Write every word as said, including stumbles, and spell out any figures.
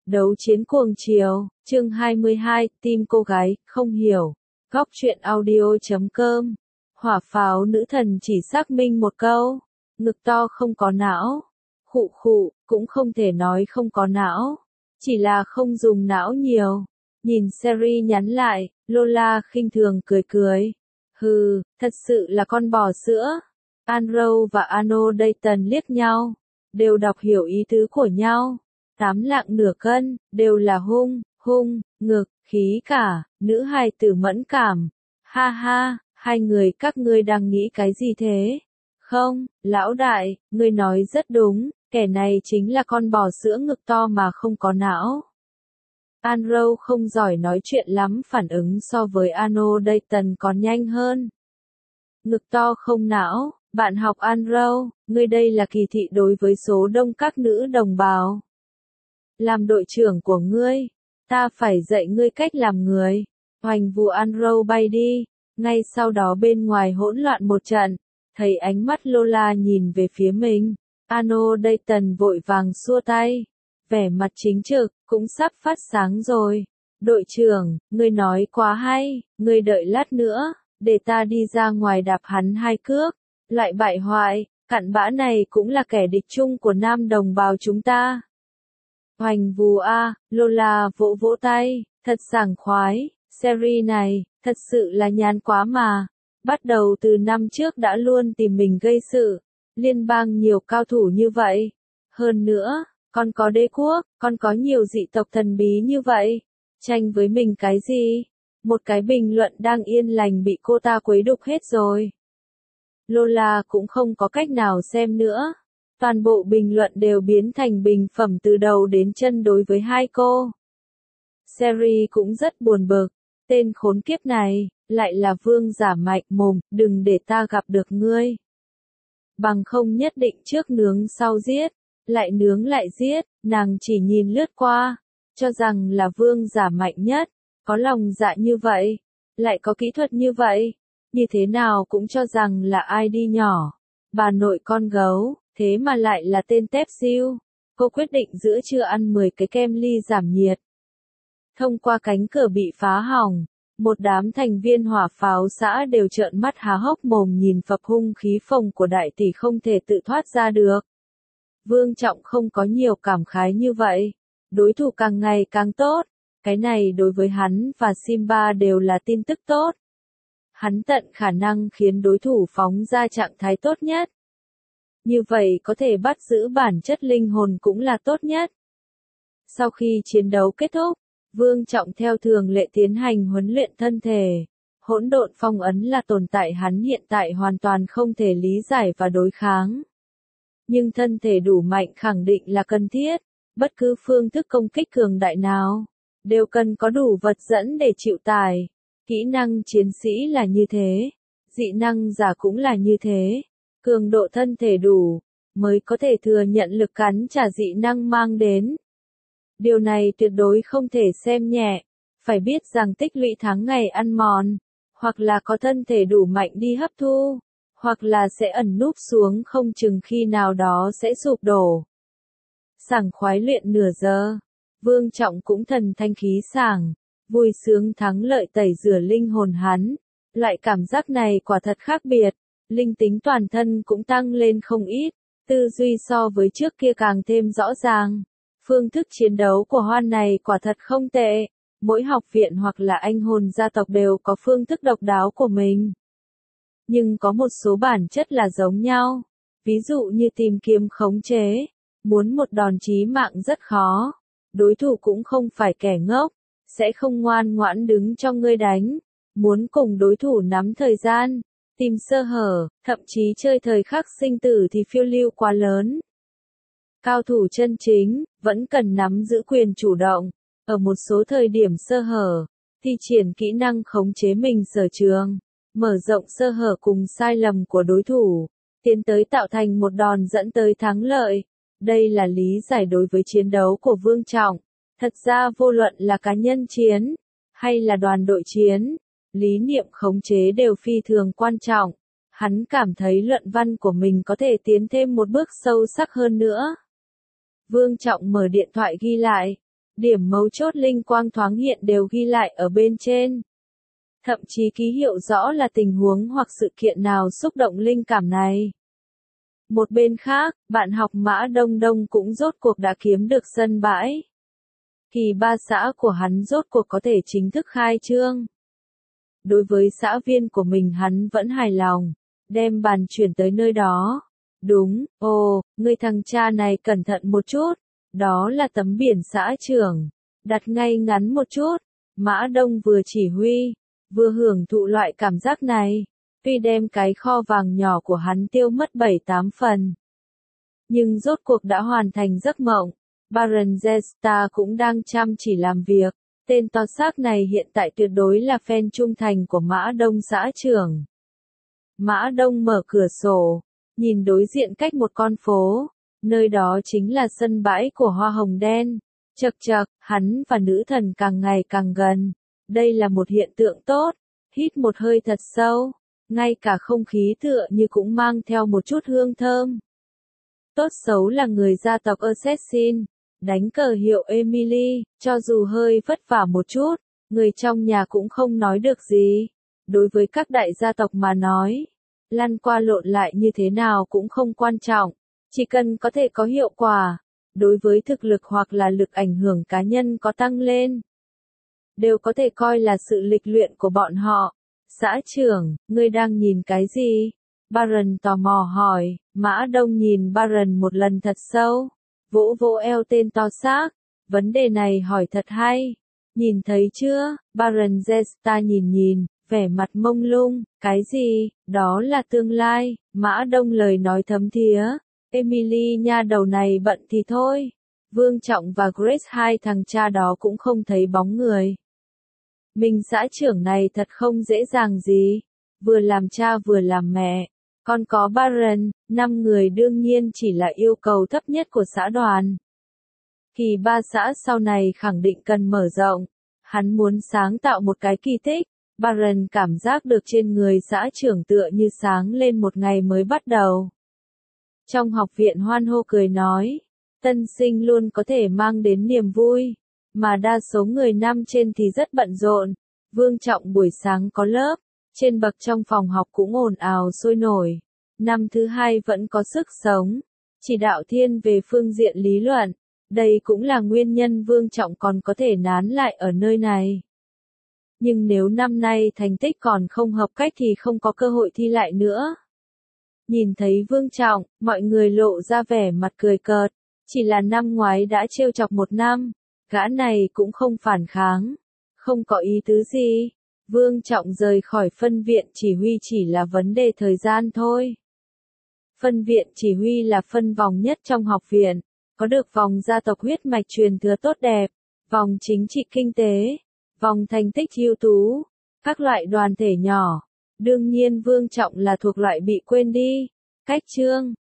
Đấu chiến cuồng chiều, chương hai mươi hai, tim cô gái, không hiểu. Góc truyện audio.com. Hỏa pháo nữ thần chỉ xác minh một câu. Ngực to không có não. Khụ khụ, cũng không thể nói không có não. Chỉ là không dùng não nhiều. Nhìn Sherry nhắn lại, Lola khinh thường cười cười. Hừ, thật sự là con bò sữa. Andrew và Ano Dayton liếc nhau. Đều đọc hiểu ý tứ của nhau. Tám lạng nửa cân, đều là hung, hung, ngực, khí cả, nữ hài tử mẫn cảm. Ha ha, hai người các ngươi đang nghĩ cái gì thế? Không, lão đại, ngươi nói rất đúng, kẻ này chính là con bò sữa ngực to mà không có não. Andrew không giỏi nói chuyện lắm, phản ứng so với Ano Dayton còn nhanh hơn. Ngực to không não, bạn học Andrew, ngươi đây là kỳ thị đối với số đông các nữ đồng bào. Làm đội trưởng của ngươi, ta phải dạy ngươi cách làm người. Hoành vụ Andrew bay đi, ngay sau đó bên ngoài hỗn loạn một trận, thấy ánh mắt Lola nhìn về phía mình, Ano Dayton vội vàng xua tay, vẻ mặt chính trực, cũng sắp phát sáng rồi. Đội trưởng, ngươi nói quá hay, ngươi đợi lát nữa, để ta đi ra ngoài đạp hắn hai cước, lại bại hoại, cặn bã này cũng là kẻ địch chung của nam đồng bào chúng ta. Hoành vù a, Lola vỗ vỗ tay, thật sảng khoái, Sherry này, thật sự là nhàn quá mà. Bắt đầu từ năm trước đã luôn tìm mình gây sự, liên bang nhiều cao thủ như vậy. Hơn nữa, còn có đế quốc, còn có nhiều dị tộc thần bí như vậy. Tranh với mình cái gì? Một cái bình luận đang yên lành bị cô ta quấy đục hết rồi. Lola cũng không có cách nào xem nữa. Toàn bộ bình luận đều biến thành bình phẩm từ đầu đến chân đối với hai cô. Sherry cũng rất buồn bực, tên khốn kiếp này, lại là vương giả mạnh mồm, đừng để ta gặp được ngươi. Bằng không nhất định trước nướng sau giết, lại nướng lại giết, nàng chỉ nhìn lướt qua, cho rằng là vương giả mạnh nhất, có lòng dạ như vậy, lại có kỹ thuật như vậy, như thế nào cũng cho rằng là ai đi nhỏ, bà nội con gấu. Thế mà lại là tên tép siêu. Cô quyết định giữa trưa ăn mười cái kem ly giảm nhiệt. Thông qua cánh cửa bị phá hỏng, một đám thành viên hỏa pháo xã đều trợn mắt há hốc mồm nhìn phập hung khí phồng của đại tỷ không thể tự thoát ra được. Vương Trọng không có nhiều cảm khái như vậy. Đối thủ càng ngày càng tốt. Cái này đối với hắn và Simba đều là tin tức tốt. Hắn tận khả năng khiến đối thủ phóng ra trạng thái tốt nhất. Như vậy có thể bắt giữ bản chất linh hồn cũng là tốt nhất. Sau khi chiến đấu kết thúc, Vương Trọng theo thường lệ tiến hành huấn luyện thân thể. Hỗn độn phong ấn là tồn tại hắn hiện tại hoàn toàn không thể lý giải và đối kháng. Nhưng thân thể đủ mạnh khẳng định là cần thiết. Bất cứ phương thức công kích cường đại nào, đều cần có đủ vật dẫn để chịu tải. Kỹ năng chiến sĩ là như thế. Dị năng giả cũng là như thế. Cường độ thân thể đủ, mới có thể thừa nhận lực cắn trả dị năng mang đến. Điều này tuyệt đối không thể xem nhẹ, phải biết rằng tích lũy tháng ngày ăn mòn, hoặc là có thân thể đủ mạnh đi hấp thu, hoặc là sẽ ẩn núp xuống không chừng khi nào đó sẽ sụp đổ. Sảng khoái luyện nửa giờ, Vương Trọng cũng thần thanh khí sảng, vui sướng thắng lợi tẩy rửa linh hồn hắn, loại cảm giác này quả thật khác biệt. Linh tính toàn thân cũng tăng lên không ít, tư duy so với trước kia càng thêm rõ ràng. Phương thức chiến đấu của Hoan này quả thật không tệ, mỗi học viện hoặc là anh hồn gia tộc đều có phương thức độc đáo của mình. Nhưng có một số bản chất là giống nhau, ví dụ như tìm kiếm khống chế, muốn một đòn chí mạng rất khó, đối thủ cũng không phải kẻ ngốc, sẽ không ngoan ngoãn đứng cho ngươi đánh, muốn cùng đối thủ nắm thời gian. Tìm sơ hở, thậm chí chơi thời khắc sinh tử thì phiêu lưu quá lớn. Cao thủ chân chính, vẫn cần nắm giữ quyền chủ động, ở một số thời điểm sơ hở, thi triển kỹ năng khống chế mình sở trường, mở rộng sơ hở cùng sai lầm của đối thủ, tiến tới tạo thành một đòn dẫn tới thắng lợi. Đây là lý giải đối với chiến đấu của Vương Trọng. Thật ra vô luận là cá nhân chiến, hay là đoàn đội chiến, lý niệm khống chế đều phi thường quan trọng. Hắn cảm thấy luận văn của mình có thể tiến thêm một bước sâu sắc hơn nữa. Vương Trọng mở điện thoại ghi lại. Điểm mấu chốt linh quang thoáng hiện đều ghi lại ở bên trên. Thậm chí ký hiệu rõ là tình huống hoặc sự kiện nào xúc động linh cảm này. Một bên khác, bạn học Mã Đông Đông cũng rốt cuộc đã kiếm được sân bãi. Kỳ ba xã của hắn rốt cuộc có thể chính thức khai trương. Đối với xã viên của mình hắn vẫn hài lòng, đem bàn chuyển tới nơi đó. Đúng, ồ, người thằng cha này cẩn thận một chút, đó là tấm biển xã trưởng, đặt ngay ngắn một chút. Mã Đông vừa chỉ huy, vừa hưởng thụ loại cảm giác này, tuy đem cái kho vàng nhỏ của hắn tiêu mất bảy tám phần. Nhưng rốt cuộc đã hoàn thành giấc mộng, Baron Zesta cũng đang chăm chỉ làm việc, tên to xác này hiện tại tuyệt đối là fan trung thành của Mã Đông xã trưởng. Mã Đông mở cửa sổ, nhìn đối diện cách một con phố, nơi đó chính là sân bãi của hoa hồng đen. Chậc chậc, hắn và nữ thần càng ngày càng gần. Đây là một hiện tượng tốt. Hít một hơi thật sâu, ngay cả không khí tựa như cũng mang theo một chút hương thơm. Tốt xấu là người gia tộc Assassin, đánh cờ hiệu Emily, cho dù hơi vất vả một chút, người trong nhà cũng không nói được gì. Đối với các đại gia tộc mà nói, lăn qua lộn lại như thế nào cũng không quan trọng, chỉ cần có thể có hiệu quả, đối với thực lực hoặc là lực ảnh hưởng cá nhân có tăng lên, đều có thể coi là sự lịch luyện của bọn họ. Xã trưởng, ngươi đang nhìn cái gì? Baron tò mò hỏi. Mã Đông nhìn Baron một lần thật sâu, vỗ vỗ eo tên to xác. Vấn đề này hỏi thật hay. Nhìn thấy chưa? Baron Zesta nhìn nhìn, vẻ mặt mông lung. Cái gì? Đó là tương lai. Mã Đông lời nói thấm thía. Emily nha đầu này bận thì thôi. Vương Trọng và Grace hai thằng cha đó cũng không thấy bóng người. Mình xã trưởng này thật không dễ dàng gì. Vừa làm cha vừa làm mẹ. Còn có Baron, năm người đương nhiên chỉ là yêu cầu thấp nhất của xã đoàn. Kỳ ba xã sau này khẳng định cần mở rộng. Hắn muốn sáng tạo một cái kỳ tích. Baron cảm giác được trên người xã trưởng tựa như sáng lên một ngày mới bắt đầu. Trong học viện hoan hô cười nói, tân sinh luôn có thể mang đến niềm vui, mà đa số người năm trên thì rất bận rộn. Vương Trọng buổi sáng có lớp, trên bậc trong phòng học cũng ồn ào sôi nổi. Năm thứ hai vẫn có sức sống, chỉ đạo thiên về phương diện lý luận. Đây cũng là nguyên nhân Vương Trọng còn có thể nán lại ở nơi này. Nhưng nếu năm nay thành tích còn không hợp cách thì không có cơ hội thi lại nữa. Nhìn thấy Vương Trọng, mọi người lộ ra vẻ mặt cười cợt. Chỉ là năm ngoái đã trêu chọc một năm, gã này cũng không phản kháng, không có ý tứ gì. Vương Trọng rời khỏi phân viện chỉ huy chỉ là vấn đề thời gian thôi. Phân viện chỉ huy là phân vòng nhất trong học viện, có được vòng gia tộc huyết mạch truyền thừa tốt đẹp, vòng chính trị kinh tế, vòng thành tích ưu tú, các loại đoàn thể nhỏ. Đương nhiên Vương Trọng là thuộc loại bị quên đi. Cách chương